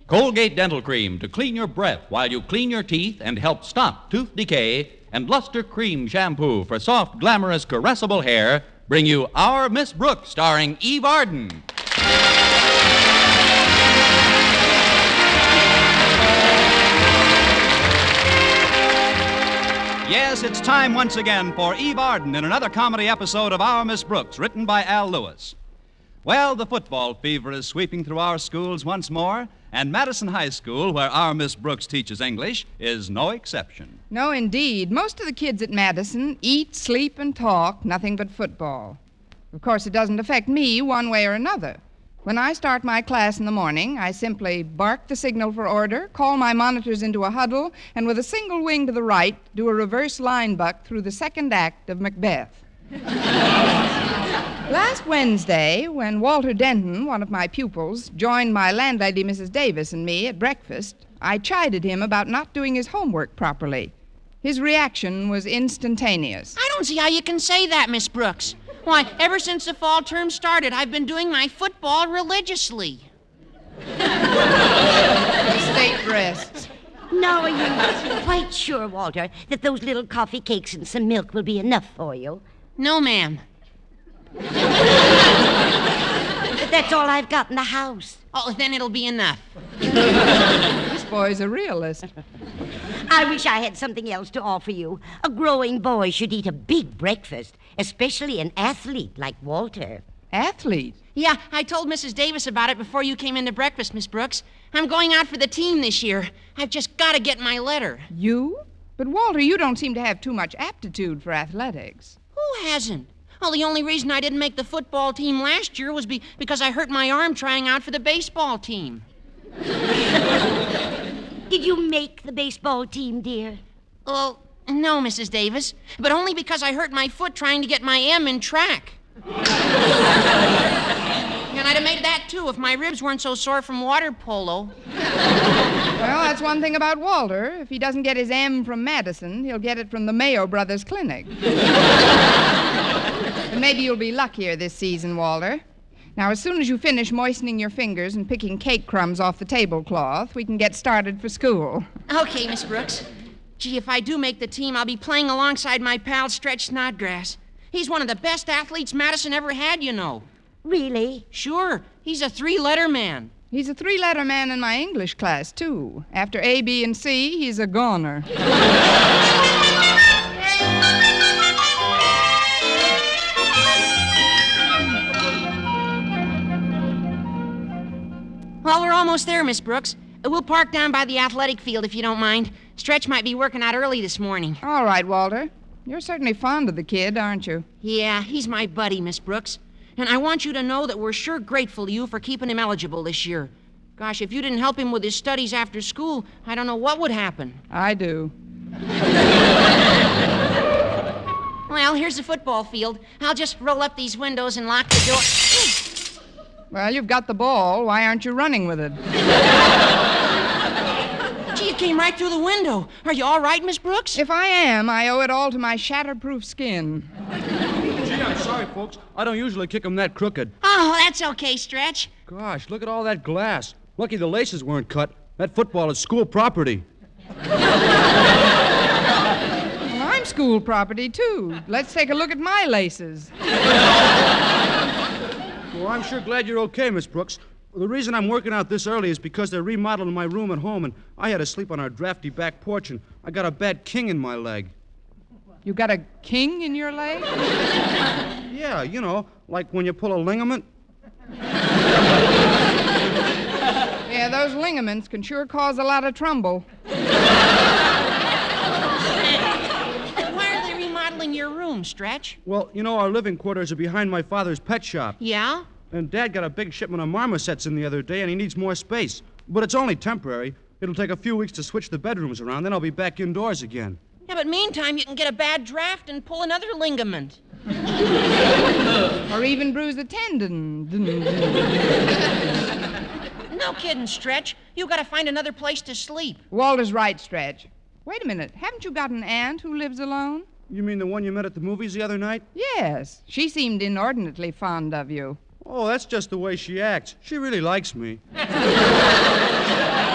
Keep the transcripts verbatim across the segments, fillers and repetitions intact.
Colgate Dental Cream to clean your breath while you clean your teeth and help stop tooth decay, and Luster Cream Shampoo for soft, glamorous, caressable hair bring you Our Miss Brooks, starring Eve Arden. Yes, it's time once again for Eve Arden in another comedy episode of Our Miss Brooks, written by Al Lewis. Well, the football fever is sweeping through our schools once more, and Madison High School, where our Miss Brooks teaches English, is no exception. No, indeed. Most of the kids at Madison eat, sleep, and talk nothing but football. Of course, it doesn't affect me one way or another. When I start my class in the morning, I simply bark the signal for order, call my monitors into a huddle, and with a single wing to the right, do a reverse line buck through the second act of Macbeth. Last Wednesday, when Walter Denton, one of my pupils, joined my landlady, Missus Davis, and me at breakfast, I chided him about not doing his homework properly. His reaction was instantaneous. I don't see how you can say that, Miss Brooks. Why, ever since the fall term started, I've been doing my football religiously. The state rests. Now are you quite sure, Walter, that those little coffee cakes and some milk will be enough for you? No, ma'am. But that's all I've got in the house. Oh, then it'll be enough. This boy's a realist. I wish I had something else to offer you. A growing boy should eat a big breakfast, especially an athlete like Walter. Athlete? Yeah, I told Missus Davis about it before you came into breakfast, Miss Brooks. I'm going out for the team this year. I've just got to get my letter. You? But, Walter, you don't seem to have too much aptitude for athletics. Who hasn't? Well, the only reason I didn't make the football team last year was be- because I hurt my arm trying out for the baseball team. Did you make the baseball team, dear? Well, no, Missus Davis, but only because I hurt my foot trying to get my M in track. And I'd have made that, too, if my ribs weren't so sore from water polo. Well, that's one thing about Walter. If he doesn't get his M from Madison, he'll get it from the Mayo Brothers Clinic. And maybe you'll be luckier this season, Walter. Now, as soon as you finish moistening your fingers and picking cake crumbs off the tablecloth, we can get started for school. Okay, Miss Brooks. Gee, if I do make the team, I'll be playing alongside my pal Stretch Snodgrass. He's one of the best athletes Madison ever had, you know. Really? Sure. He's a three-letter man. He's a three-letter man in my English class, too. After A, B, and C, he's a goner. Well, we're almost there, Miss Brooks. We'll park down by the athletic field if you don't mind. Stretch might be working out early this morning. All right, Walter. You're certainly fond of the kid, aren't you? Yeah, he's my buddy, Miss Brooks. And I want you to know that we're sure grateful to you for keeping him eligible this year. Gosh, if you didn't help him with his studies after school, I don't know what would happen. I do. Well, here's the football field. I'll just roll up these windows and lock the door. Well, you've got the ball. Why aren't you running with it? Gee, it came right through the window. Are you all right, Miss Brooks? If I am, I owe it all to my shatterproof skin. Gee, I'm sorry, folks. I don't usually kick 'em that crooked. Oh, that's okay, Stretch. Gosh, look at all that glass. Lucky the laces weren't cut. That football is school property. Well, I'm school property, too. Let's take a look at my laces. Well, I'm sure glad you're okay, Miss Brooks. The reason I'm working out this early is because they're remodeling my room at home, and I had to sleep on our drafty back porch, and I got a bad king in my leg. You got a king in your leg? Yeah, you know, like when you pull a ligament. Yeah, those ligaments can sure cause a lot of trouble. Why are they remodeling your room, Stretch? Well, you know, our living quarters are behind my father's pet shop. Yeah? And Dad got a big shipment of marmosets in the other day, and he needs more space. But it's only temporary. It'll take a few weeks to switch the bedrooms around, then I'll be back indoors again. Yeah, but meantime, you can get a bad draft and pull another ligament. Or even bruise a tendon. No kidding, Stretch. You gotta find another place to sleep. Walter's right, Stretch. Wait a minute. Haven't you got an aunt who lives alone? You mean the one you met at the movies the other night? Yes. She seemed inordinately fond of you. Oh, that's just the way she acts. She really likes me.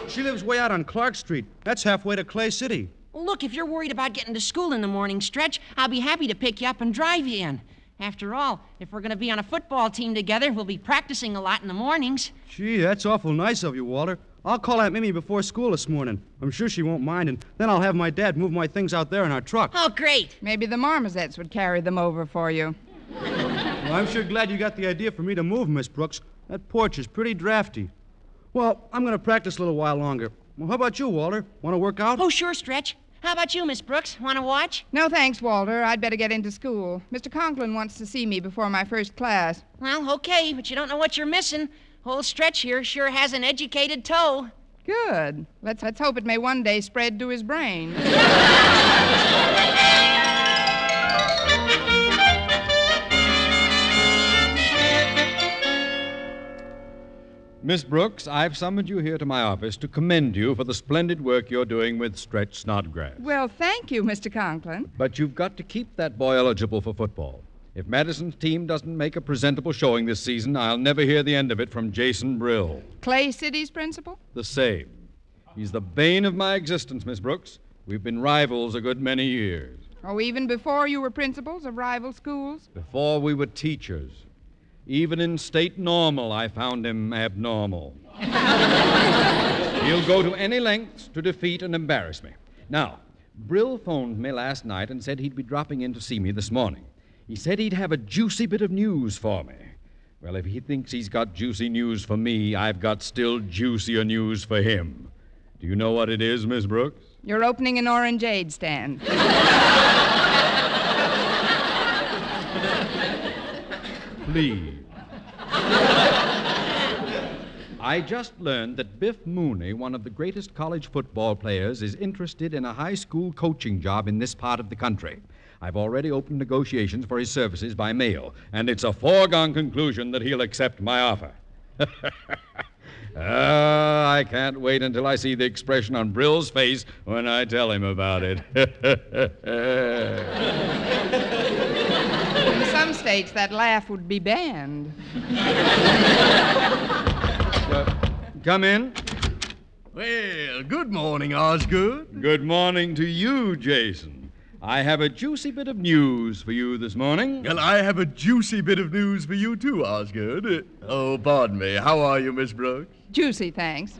She lives way out on Clark Street. That's halfway to Clay City. Well, look, if you're worried about getting to school in the morning, Stretch, I'll be happy to pick you up and drive you in. After all, if we're going to be on a football team together, we'll be practicing a lot in the mornings. Gee, that's awful nice of you, Walter. I'll call Aunt Mimi before school this morning. I'm sure she won't mind, and then I'll have my dad move my things out there in our truck. Oh, great. Maybe the marmosets would carry them over for you. Well, I'm sure glad you got the idea for me to move, Miss Brooks. That porch is pretty drafty. Well, I'm going to practice a little while longer. Well, how about you, Walter? Want to work out? Oh, sure, Stretch. How about you, Miss Brooks? Want to watch? No thanks, Walter. I'd better get into school. Mister Conklin wants to see me before my first class. Well, okay, but you don't know what you're missing. Old Stretch here sure has an educated toe. Good. Let's, let's hope it may one day spread to his brain. Miss Brooks, I've summoned you here to my office to commend you for the splendid work you're doing with Stretch Snodgrass. Well, thank you, Mister Conklin. But you've got to keep that boy eligible for football. If Madison's team doesn't make a presentable showing this season, I'll never hear the end of it from Jason Brill. Clay City's principal? The same. He's the bane of my existence, Miss Brooks. We've been rivals a good many years. Oh, even before you were principals of rival schools? Before we were teachers. Even in state normal, I found him abnormal. He'll go to any lengths to defeat and embarrass me. Now, Brill phoned me last night and said he'd be dropping in to see me this morning. He said he'd have a juicy bit of news for me. Well, if he thinks he's got juicy news for me, I've got still juicier news for him. Do you know what it is, Miss Brooks? You're opening an orangeade stand. Please. I just learned that Biff Mooney, one of the greatest college football players, is interested in a high school coaching job in this part of the country. I've already opened negotiations for his services by mail, and it's a foregone conclusion that he'll accept my offer. Ah, I can't wait until I see the expression on Brill's face when I tell him about it. In some states, that laugh would be banned. Uh, come in. Well, good morning, Osgood. Good morning to you, Jason. I have a juicy bit of news for you this morning. Well, I have a juicy bit of news for you, too, Osgood. Uh, oh, pardon me. How are you, Miss Brooks? Juicy, thanks.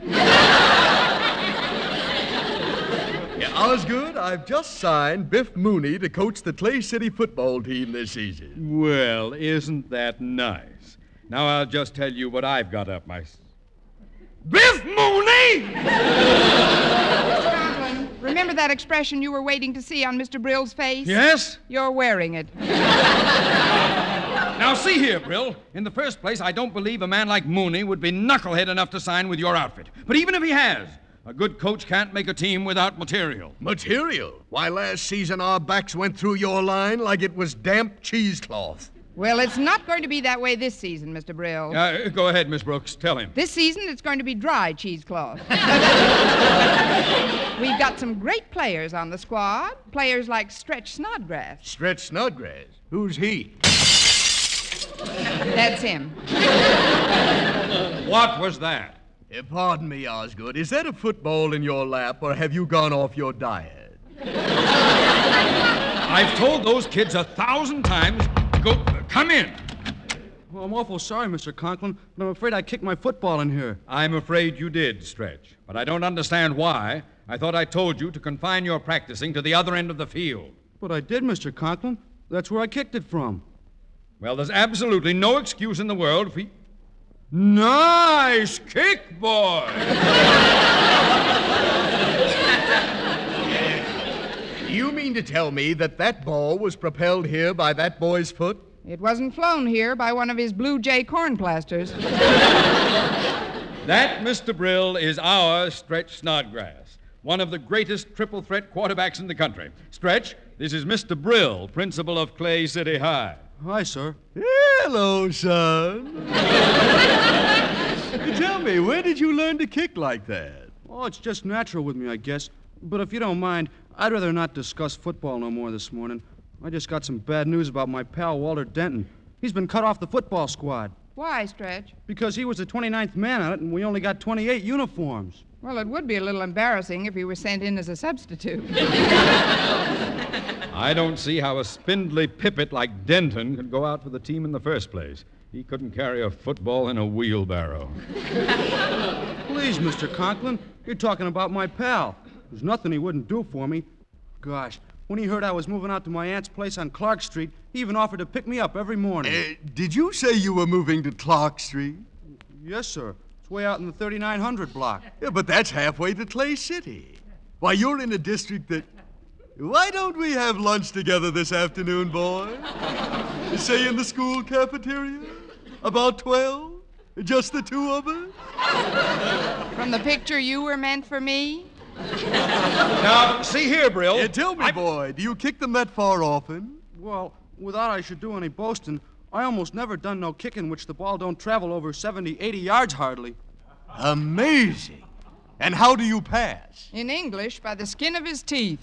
Yeah, Osgood, I've just signed Biff Mooney to coach the Clay City football team this season. Well, isn't that nice? Now I'll just tell you what I've got up my... s- Biff Mooney! Conklin, remember that expression you were waiting to see on Mister Brill's face? Yes? You're wearing it. Now, see here, Brill. In the first place, I don't believe a man like Mooney would be knucklehead enough to sign with your outfit. But even if he has, a good coach can't make a team without material. Material? Why, last season our backs went through your line like it was damp cheesecloth. Well, it's not going to be that way this season, Mister Brill. Uh, go ahead, Miss Brooks. Tell him. This season, it's going to be dry cheesecloth. We've got some great players on the squad. Players like Stretch Snodgrass. Stretch Snodgrass? Who's he? That's him. What was that? Uh, pardon me, Osgood. Is that a football in your lap, or have you gone off your diet? I've told those kids a thousand times to go... Come in. Well, I'm awful sorry, Mister Conklin, but I'm afraid I kicked my football in here. I'm afraid you did, Stretch. But I don't understand why. I thought I told you to confine your practicing to the other end of the field. But I did, Mister Conklin. That's where I kicked it from. Well, there's absolutely no excuse in the world for... Nice kick, boy! You mean to tell me that that ball was propelled here by that boy's foot? It wasn't flown here by one of his Blue Jay corn plasters. That, Mister Brill, is our Stretch Snodgrass, one of the greatest triple threat quarterbacks in the country. Stretch, this is Mister Brill, principal of Clay City High. Hi, sir. Hello, son. Tell me, where did you learn to kick like that? Oh, it's just natural with me, I guess. But if you don't mind, I'd rather not discuss football no more this morning. I just got some bad news about my pal Walter Denton. He's been cut off the football squad Why, Stretch? because he was the twenty-ninth man on it and we only got twenty-eight uniforms. Well, it would be a little embarrassing if he were sent in as a substitute. I don't see how a spindly pippet like Denton could go out for the team in the first place. He couldn't carry a football in a wheelbarrow. Please, Mister Conklin, you're talking about my pal. There's nothing he wouldn't do for me. Gosh, when he heard I was moving out to my aunt's place on Clark Street, he even offered to pick me up every morning. Uh, did you say you were moving to Clark Street? Yes, sir. It's way out in the thirty-nine hundred block. Yeah, but that's halfway to Clay City. Why, you're in a district that... Why don't we have lunch together this afternoon, boy? Say in the school cafeteria? About twelve? Just the two of us? From the picture, you were meant for me? Now, see here, Brill. Yeah, tell me, boy, do you kick them that far often? Well, without I should do any boasting, I almost never done no kicking which the ball don't travel over seventy, eighty yards hardly. Amazing. And how do you pass? In English, by the skin of his teeth.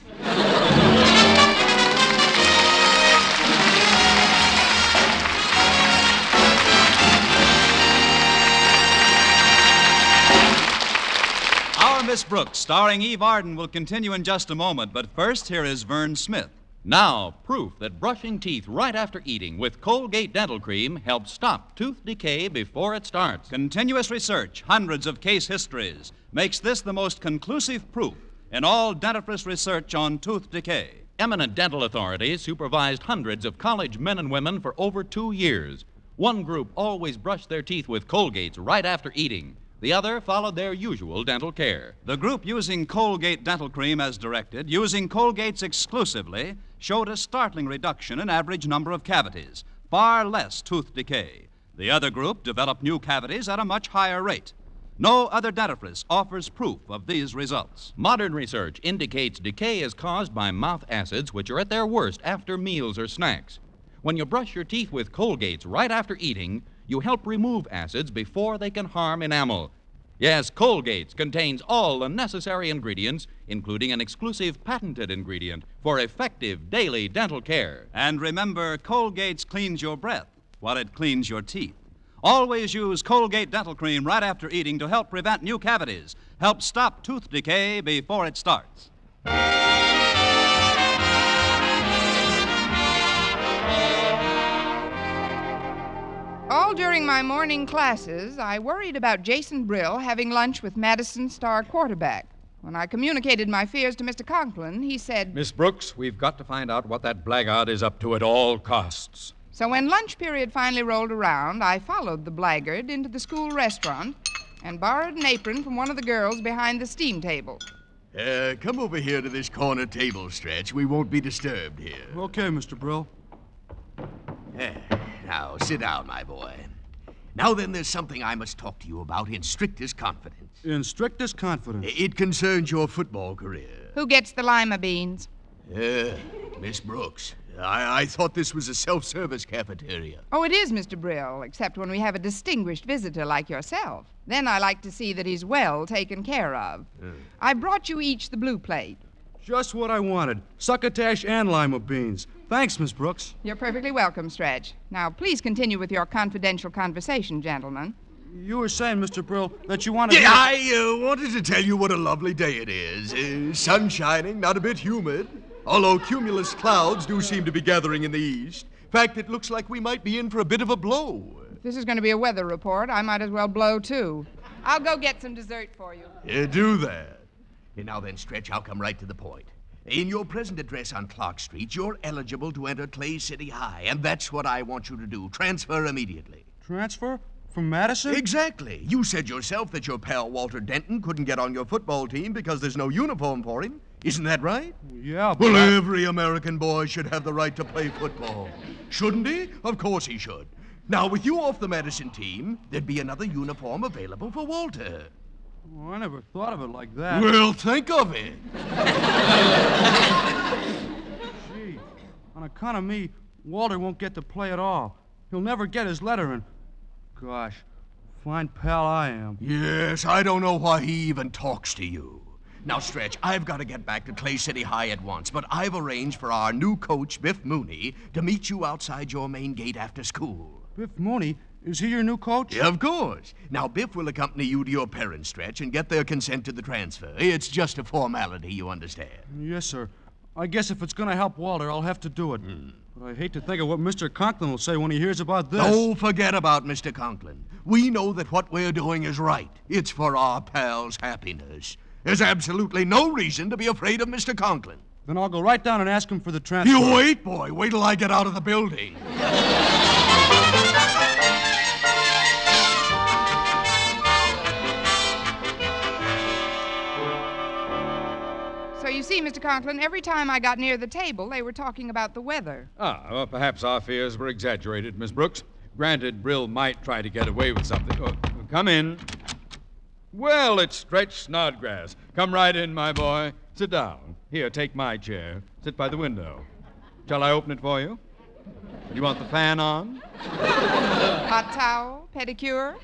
Our Miss Brooks, starring Eve Arden, will continue in just a moment, but first, here is Vern Smith. Now, proof that brushing teeth right after eating with Colgate Dental Cream helps stop tooth decay before it starts. Continuous research, hundreds of case histories, makes this the most conclusive proof in all dentifrice research on tooth decay. Eminent dental authorities supervised hundreds of college men and women for over two years. One group always brushed their teeth with Colgates right after eating. The other followed their usual dental care. The group using Colgate Dental Cream as directed, using Colgates exclusively, showed a startling reduction in average number of cavities, far less tooth decay. The other group developed new cavities at a much higher rate. No other dentifrice offers proof of these results. Modern research indicates decay is caused by mouth acids, which are at their worst after meals or snacks. When you brush your teeth with Colgates right after eating, you help remove acids before they can harm enamel. Yes, Colgates contains all the necessary ingredients, including an exclusive patented ingredient for effective daily dental care. And remember, Colgates cleans your breath while it cleans your teeth. Always use Colgate Dental Cream right after eating to help prevent new cavities, help stop tooth decay before it starts. All during my morning classes, I worried about Jason Brill having lunch with Madison's star quarterback. When I communicated my fears to Mister Conklin, he said, Miss Brooks, we've got to find out what that blackguard is up to at all costs. So when lunch period finally rolled around, I followed the blackguard into the school restaurant and borrowed an apron from one of the girls behind the steam table. Uh, come over here to this corner table, Stretch. We won't be disturbed here. Okay, Mister Brill. Eh, now, sit down, my boy. Now then, there's something I must talk to you about in strictest confidence. In strictest confidence. It concerns your football career. Who gets the lima beans? Uh, Miss Brooks, I, I thought this was a self-service cafeteria. Oh, it is, Mister Brill, except when we have a distinguished visitor like yourself. Then I like to see that he's well taken care of. Uh. I brought you each the blue plate. Just what I wanted. Succotash and lima beans. Thanks, Miss Brooks. You're perfectly welcome, Stretch. Now, please continue with your confidential conversation, gentlemen. You were saying, Mister Brill, that you wanted Yeah, to... I uh, wanted to tell you what a lovely day it is. Uh, sun shining, not a bit humid. Although cumulus clouds do seem to be gathering in the east. In fact, it looks like we might be in for a bit of a blow. If this is going to be a weather report, I might as well blow, too. I'll go get some dessert for you. Yeah, do that. And now then, Stretch, I'll come right to the point. In your present address on Clark Street, you're eligible to enter Clay City High, and that's what I want you to do. Transfer immediately. Transfer? From Madison? Exactly. You said yourself that your pal Walter Denton couldn't get on your football team because there's no uniform for him. Isn't that right? Yeah, but... Well, I- every American boy should have the right to play football. Shouldn't he? Of course he should. Now, with you off the Madison team, there'd be another uniform available for Walter. Oh, I never thought of it like that. Well, think of it. Gee, on account of me, Walter won't get to play at all. He'll never get his letter, and... Gosh, fine pal I am. Yes, I don't know why he even talks to you. Now, Stretch, I've got to get back to Clay City High at once, but I've arranged for our new coach, Biff Mooney, to meet you outside your main gate after school. Biff Mooney? Is he your new coach? Yeah, of course. Now, Biff will accompany you to your parents, Stretch, and get their consent to the transfer. It's just a formality, you understand. Yes, sir. I guess if it's going to help Walter, I'll have to do it. Hmm. But I hate to think of what Mister Conklin will say when he hears about this. Don't forget about Mister Conklin. We know that what we're doing is right. It's for our pal's happiness. There's absolutely no reason to be afraid of Mister Conklin. Then I'll go right down and ask him for the transfer. You wait, boy. Wait till I get out of the building. So you see, Mister Conklin, every time I got near the table, they were talking about the weather. Ah, well, perhaps our fears were exaggerated, Miss Brooks. Granted, Brill might try to get away with something. Oh, come in. Well, it's Stretch Snodgrass. Come right in, my boy. Sit down. Here, take my chair. Sit by the window. Shall I open it for you? Do you want the fan on? Hot towel, pedicure.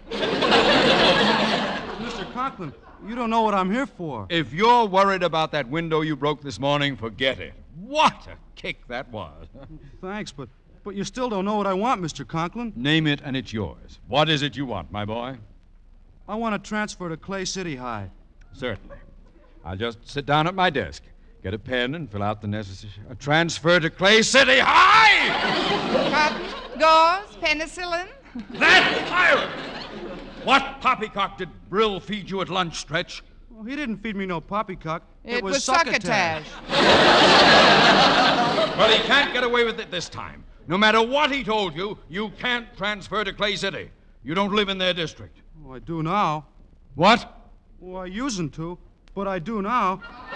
Mister Conklin, you don't know what I'm here for. If you're worried about that window you broke this morning, forget it. What a kick that was. Thanks, but but you still don't know what I want, Mister Conklin. Name it and it's yours. What is it you want, my boy? I want to transfer to Clay City High. Certainly. I'll just sit down at my desk, get a pen, and fill out the necessary... A transfer to Clay City High! Cotton, gauze, penicillin. That pirate! What poppycock did Brill feed you at lunch, Stretch? Well, he didn't feed me no poppycock. It, was, succotash. Well, he can't get away with it this time. No matter what he told you, you can't transfer to Clay City. You don't live in their district. Oh, I do now. What? Well, I usen't to, but I do now.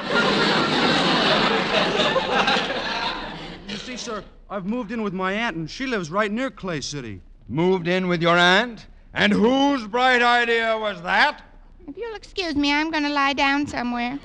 You see, sir, I've moved in with my aunt, and she lives right near Clay City. Moved in with your aunt? And whose bright idea was that? If you'll excuse me, I'm going to lie down somewhere.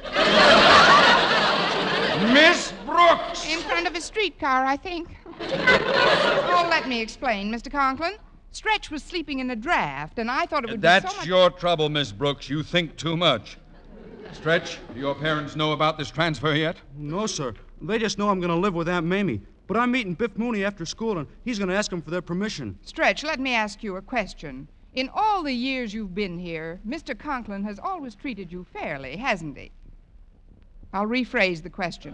Miss Brooks! In front of a streetcar, I think. Oh, let me explain, Mister Conklin. Stretch was sleeping in a draft, and I thought it would That's be so much... your trouble, Miss Brooks. You think too much. Stretch, do your parents know about this transfer yet? No, sir. They just know I'm going to live with Aunt Mamie. But I'm meeting Biff Mooney after school, and he's going to ask them for their permission. Stretch, let me ask you a question. In all the years you've been here, Mister Conklin has always treated you fairly, hasn't he? I'll rephrase the question.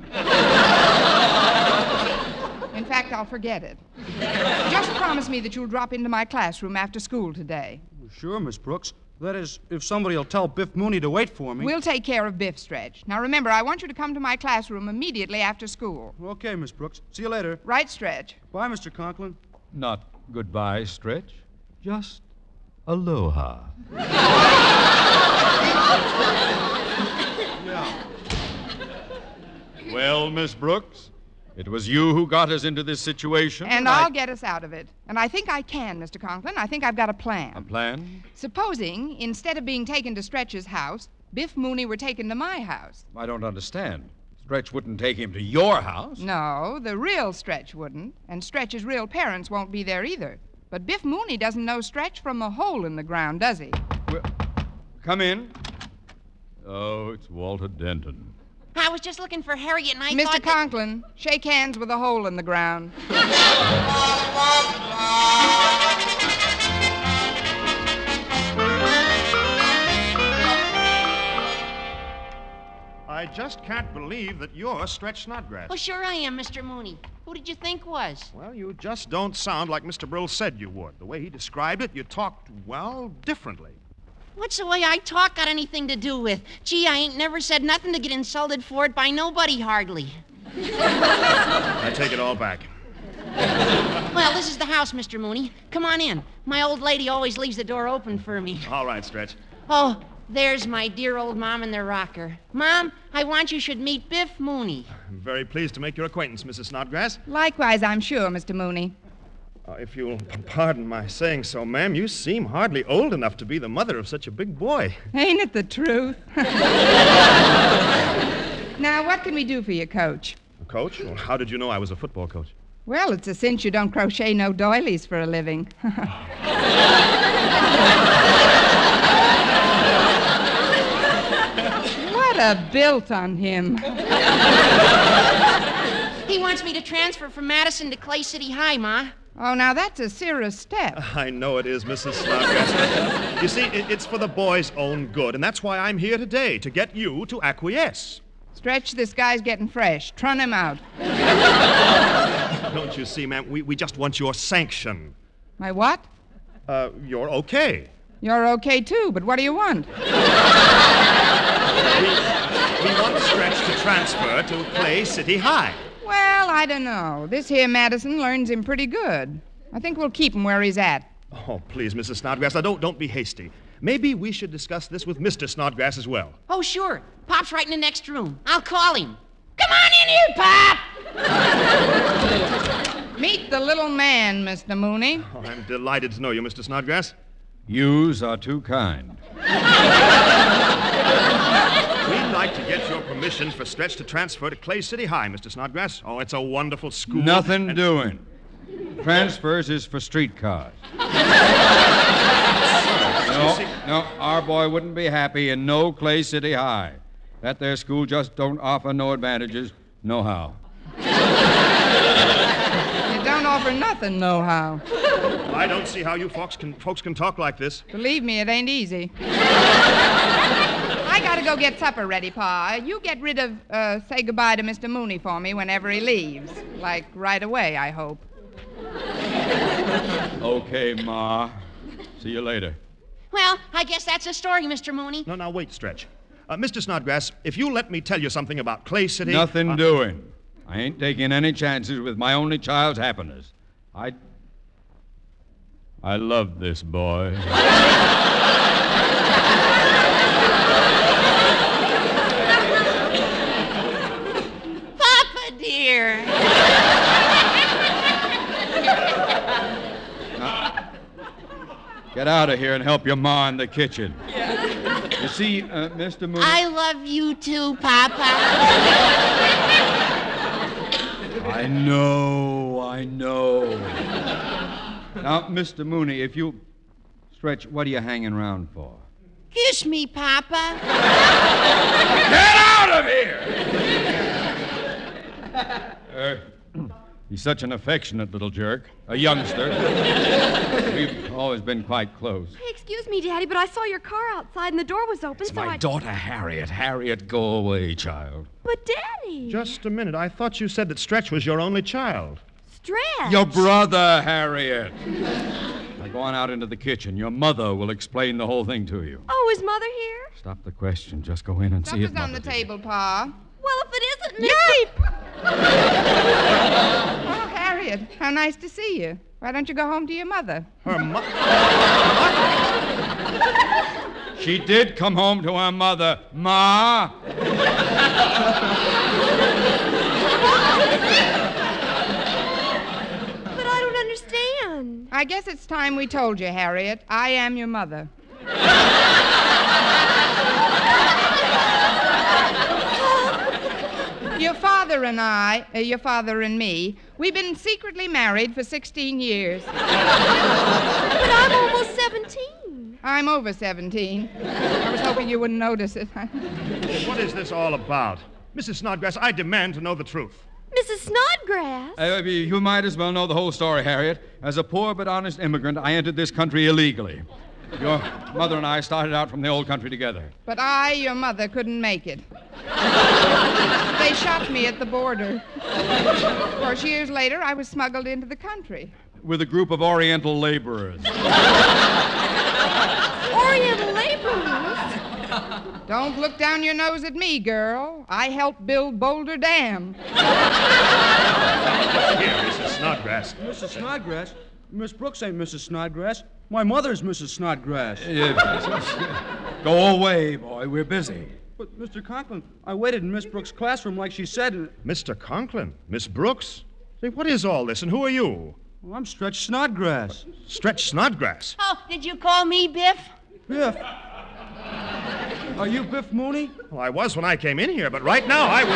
In fact, I'll forget it. Just promise me that you'll drop into my classroom after school today. Sure, Miss Brooks. That is, if somebody will tell Biff Mooney to wait for me. We'll take care of Biff, Stretch. Now remember, I want you to come to my classroom immediately after school. Okay, Miss Brooks. See you later. Right, Stretch? Bye, Mister Conklin. Not goodbye, Stretch. Just aloha. Yeah. Well, Miss Brooks, it was you who got us into this situation. And I- I'll get us out of it. And I think I can, Mister Conklin. I think I've got a plan. A plan? Supposing, instead of being taken to Stretch's house, Biff Mooney were taken to my house. I don't understand. Stretch wouldn't take him to your house. No, the real Stretch wouldn't. And Stretch's real parents won't be there either. But Biff Mooney doesn't know Stretch from a hole in the ground, does he? Well, come in. Oh, it's Walter Denton. I was just looking for Harriet, and I Mister thought that- Conklin, shake hands with a hole in the ground. I just can't believe that you're Stretch Snodgrass. Oh, sure I am, Mister Mooney. Who did you think was? Well, you just don't sound like Mister Brill said you would. The way he described it, you talked, well, differently. What's the way I talk got anything to do with? Gee, I ain't never said nothing to get insulted for it by nobody hardly. I take it all back. Well, this is the house, Mister Mooney. Come on in. My old lady always leaves the door open for me. All right, Stretch. Oh, there's my dear old mom in the rocker. Mom, I want you should meet Biff Mooney. I'm very pleased to make your acquaintance, Missus Snodgrass. Likewise, I'm sure, Mister Mooney. Uh, if you'll p- pardon my saying so, ma'am, you seem hardly old enough to be the mother of such a big boy. Ain't it the truth? Now, what can we do for you, Coach? Coach? Well, how did you know I was a football coach? Well, it's a cinch you don't crochet no doilies for a living. What a built on him. He wants me to transfer from Madison to Clay City High, Ma. Oh, now that's a serious step. I know it is, Missus Snodgrass. You see, it, it's for the boy's own good, and that's why I'm here today, to get you to acquiesce. Stretch, this guy's getting fresh. Trun him out. Don't you see, ma'am? We, we just want your sanction. My what? Uh, you're okay. You're okay, too, but what do you want? We, we want Stretch to transfer to Clay City High. Well, I don't know. This here Madison learns him pretty good. I think we'll keep him where he's at. Oh, please, Missus Snodgrass, now don't, don't be hasty. Maybe we should discuss this with Mister Snodgrass as well. Oh, sure. Pop's right in the next room. I'll call him. Come on in here, Pop! Meet the little man, Mister Mooney. Oh, I'm delighted to know you, Mister Snodgrass. Yous are too kind. We'd like to get your permission for Stretch to transfer to Clay City High, Mister Snodgrass. Oh, it's a wonderful school. Nothing and- doing. Transfers is for streetcars. No, no, our boy wouldn't be happy in no Clay City High. That there school just don't offer no advantages, no how. It don't offer nothing, nohow. I don't see how you folks can, folks can talk like this. Believe me, it ain't easy. I gotta go get supper ready, Pa. You get rid of, uh, say goodbye to Mister Mooney for me whenever he leaves. Like, right away, I hope. Okay, Ma. See you later. Well, I guess that's the story, Mister Mooney. No, now, wait, Stretch. Uh, Mister Snodgrass, if you let me tell you something about Clay City... Nothing uh, doing. I ain't taking any chances with my only child's happiness. I... I love this boy. Papa, dear. Get out of here and help your ma in the kitchen. You see, uh, Mister Mooney... I love you too, Papa. I know, I know. Now, Mister Mooney, if you... Stretch, what are you hanging around for? Kiss me, Papa. Get out of here! uh, he's such an affectionate little jerk. A youngster. We've always been quite close. Hey, excuse me, Daddy, but I saw your car outside and the door was open, It's so my I... daughter, Harriet. Harriet, go away, child. But, Daddy... Just a minute. I thought you said that Stretch was your only child. Stretch. Your brother, Harriet. Now go on out into the kitchen. Your mother will explain the whole thing to you. Oh, is Mother here? Stop the question. Just go in and see if Supper's on the Mother's here. table, Pa. Well, if it isn't, Mister... Oh, Harriet, how nice to see you. Why don't you go home to your mother? Her mo- She did come home to her mother. Ma! But I don't understand. I guess it's time we told you, Harriet. I am your mother. Your father and I, uh, your father and me, we've been secretly married for sixteen years. But I'm almost seventeen. I'm over seventeen. I was hoping you wouldn't notice it. What is this all about? Missus Snodgrass, I demand to know the truth. Missus Snodgrass. Uh, you might as well know the whole story, Harriet. As a poor but honest immigrant, I entered this country illegally. Your mother and I started out from the old country together. But I, your mother, couldn't make it. They shot me at the border. Of course, years later, I was smuggled into the country. With a group of Oriental laborers. Oriental laborers. Don't look down your nose at me, girl. I helped build Boulder Dam. Here, Missus Snodgrass. Missus Snodgrass? Miss Brooks ain't Missus Snodgrass. My mother's Missus Snodgrass. Go away, boy. We're busy. But, Mister Conklin, I waited in Miss Brooks' classroom like she said. And... Mister Conklin? Miss Brooks? Say, what is all this, and who are you? Well, I'm Stretch Snodgrass. Stretch Snodgrass? Oh, did you call me, Biff? Biff. Are you Biff Mooney? Well, I was when I came in here, but right now I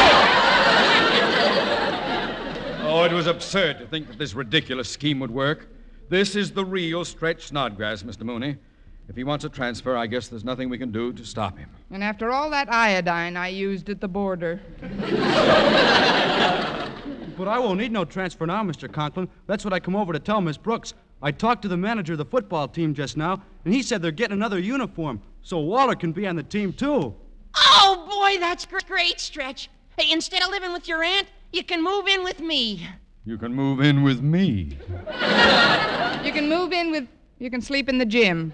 was... Oh, it was absurd to think that this ridiculous scheme would work. This is the real Stretch Snodgrass, Mister Mooney. If he wants a transfer, I guess there's nothing we can do to stop him. And after all that iodine I used at the border. But I won't need no transfer now, Mister Conklin. That's what I come over to tell Miss Brooks. I talked to the manager of the football team just now, and he said they're getting another uniform, so Walter can be on the team, too. Oh, boy, that's gr- great, Stretch. Hey, instead of living with your aunt, you can move in with me. You can move in with me. You can move in with... You can sleep in the gym.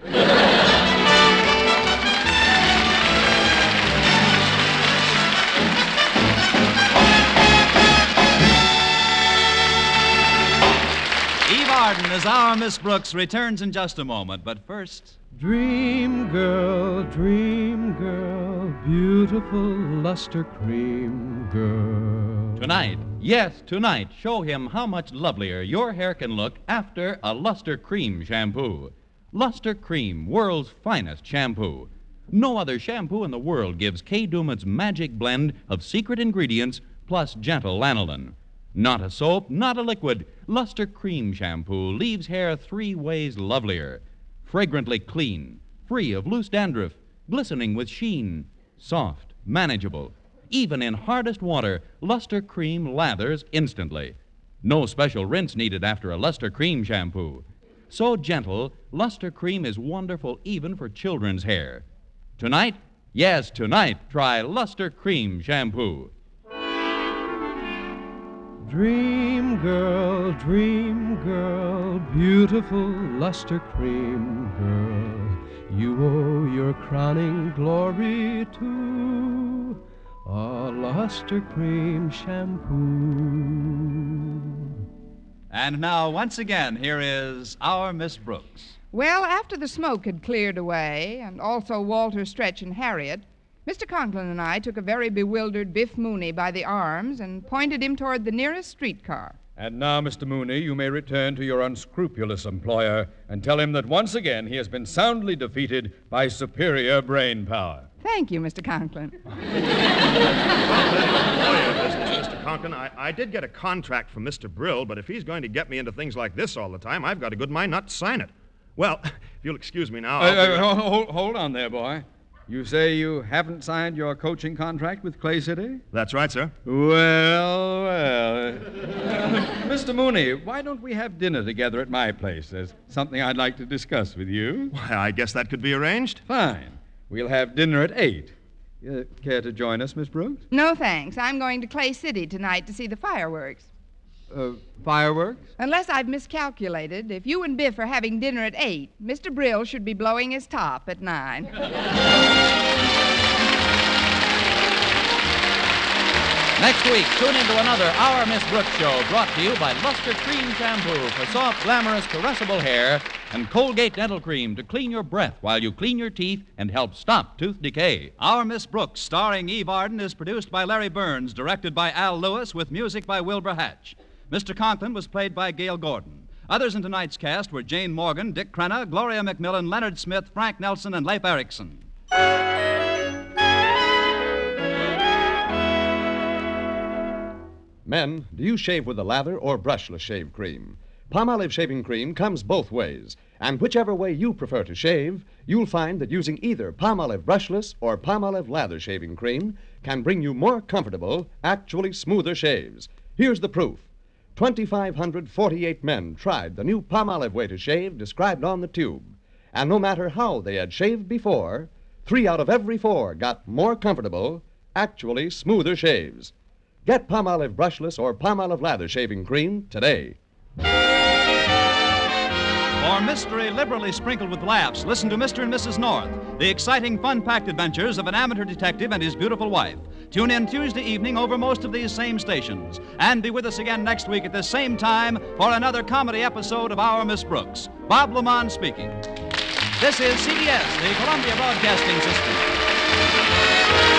Eve Arden as our Miss Brooks returns in just a moment, but first... Dream girl, dream girl, beautiful luster cream girl. Tonight, yes, tonight, show him how much lovelier your hair can look after a Luster Cream shampoo. Luster Cream, world's finest shampoo. No other shampoo in the world gives Kay Daumit's magic blend of secret ingredients plus gentle lanolin. Not a soap, not a liquid. Luster Cream shampoo leaves hair three ways lovelier. Fragrantly clean, free of loose dandruff, glistening with sheen, soft, manageable. Even in hardest water, Luster Cream lathers instantly. No special rinse needed after a Luster Cream shampoo. So gentle, Luster Cream is wonderful even for children's hair. Tonight, yes, tonight, try Luster Cream shampoo. Dream girl, dream girl, beautiful luster cream girl. You owe your crowning glory to a luster cream shampoo. And now, once again, here is our Miss Brooks. Well, after the smoke had cleared away, and also Walter, Stretch, and Harriet, Mister Conklin and I took a very bewildered Biff Mooney by the arms and pointed him toward the nearest streetcar. And now, Mister Mooney, you may return to your unscrupulous employer and tell him that once again he has been soundly defeated by superior brain power. Thank you, Mister Conklin. Mister Conklin, I, I did get a contract from Mister Brill, but if he's going to get me into things like this all the time, I've got a good mind not to sign it. Well, if you'll excuse me now. Uh, I'll uh, figure- hold, hold on there, boy. You say you haven't signed your coaching contract with Clay City? That's right, sir. Well, well. Mister Mooney, why don't we have dinner together at my place? There's something I'd like to discuss with you. Why, I guess that could be arranged. Fine. We'll have dinner at eight. Uh, care to join us, Miss Brooks? No, thanks. I'm going to Clay City tonight to see the fireworks. Uh, fireworks? Unless I've miscalculated, if you and Biff are having dinner at eight, Mister Brill should be blowing his top at nine. Next week, tune into another Our Miss Brooks show brought to you by Luster Cream Shampoo for soft, glamorous, caressable hair and Colgate Dental Cream to clean your breath while you clean your teeth and help stop tooth decay. Our Miss Brooks, starring Eve Arden, is produced by Larry Burns, directed by Al Lewis, with music by Wilbur Hatch. Mister Conklin was played by Gail Gordon. Others in tonight's cast were Jane Morgan, Dick Crenna, Gloria McMillan, Leonard Smith, Frank Nelson, and Leif Erikson. Men, do you shave with a lather or brushless shave cream? Palmolive shaving cream comes both ways, and whichever way you prefer to shave, you'll find that using either Palmolive brushless or Palmolive lather shaving cream can bring you more comfortable, actually smoother shaves. Here's the proof. two thousand five hundred forty-eight men tried the new Palmolive way to shave described on the tube. And no matter how they had shaved before, three out of every four got more comfortable, actually smoother shaves. Get Palmolive brushless or Palmolive lather shaving cream today. For mystery liberally sprinkled with laughs, listen to Mister and Missus North, the exciting, fun-packed adventures of an amateur detective and his beautiful wife. Tune in Tuesday evening over most of these same stations. And be with us again next week at this same time for another comedy episode of Our Miss Brooks. Bob Lamont speaking. This is C B S, the Columbia Broadcasting System.